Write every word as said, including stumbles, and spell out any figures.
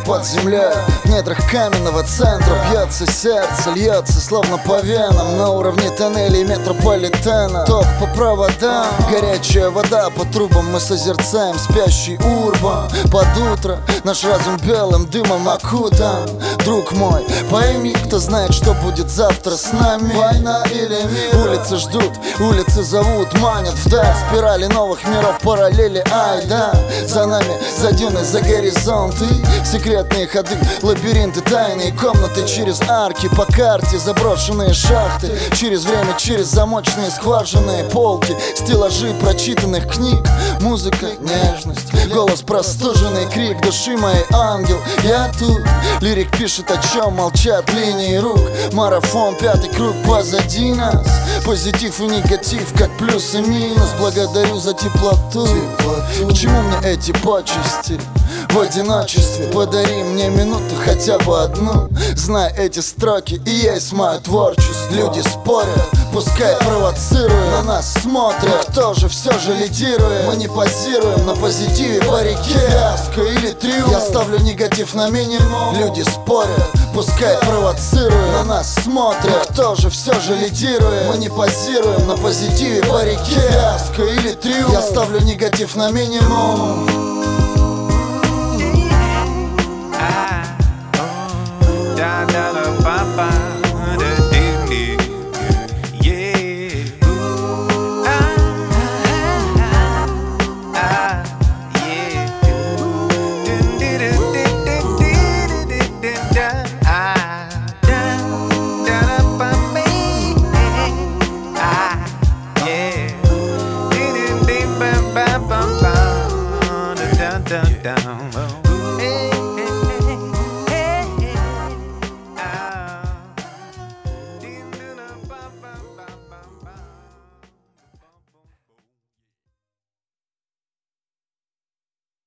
под землей. В недрах каменного центра бьется сердце, льется словно по венам. На уровне тоннелей метрополитена ток по проводам, горячая вода по трубам. Мы созерцаем спящий урбан. Под утро наш разум белым дымом окутан. Друг мой, пойми, кто знает, что будет завтра с нами. Война или мир? Улицы ждут, улицы зовут, манят вдаль. Спирали новых миров, параллели, ай да. За нами, за дюной, за горизонты, секретные ходы, лабиринты, тайные комнаты. Через арки по карте, заброшенные шахты. Через время, через замочные скважины, полки, стеллажи прочитанных книг. Музыка, нежность, голос простуженный, крик души моей ангел. Я тут, лирик пишет, о чем молчат линии рук. Марафон, пятый круг позади нас. Позитив и негатив, как плюс и минус. Благодарю за теплоту. К чему мне эти почести? В одиночестве подари мне минуту, хотя бы одну. Знай, эти строки и есть мое творчество. Люди спорят, пускай провоцируют, на нас смотрят. Кто же все же лидирует? Мы не позируем на позитиве по реке. Фиаско или триумф? Я ставлю негатив на минимум. Люди спорят, пускай провоцируют, на нас смотрят. Кто же все же лидирует? Мы не позируем на позитиве по реке. Фиаско или триумф? Я ставлю негатив на минимум. Down, down.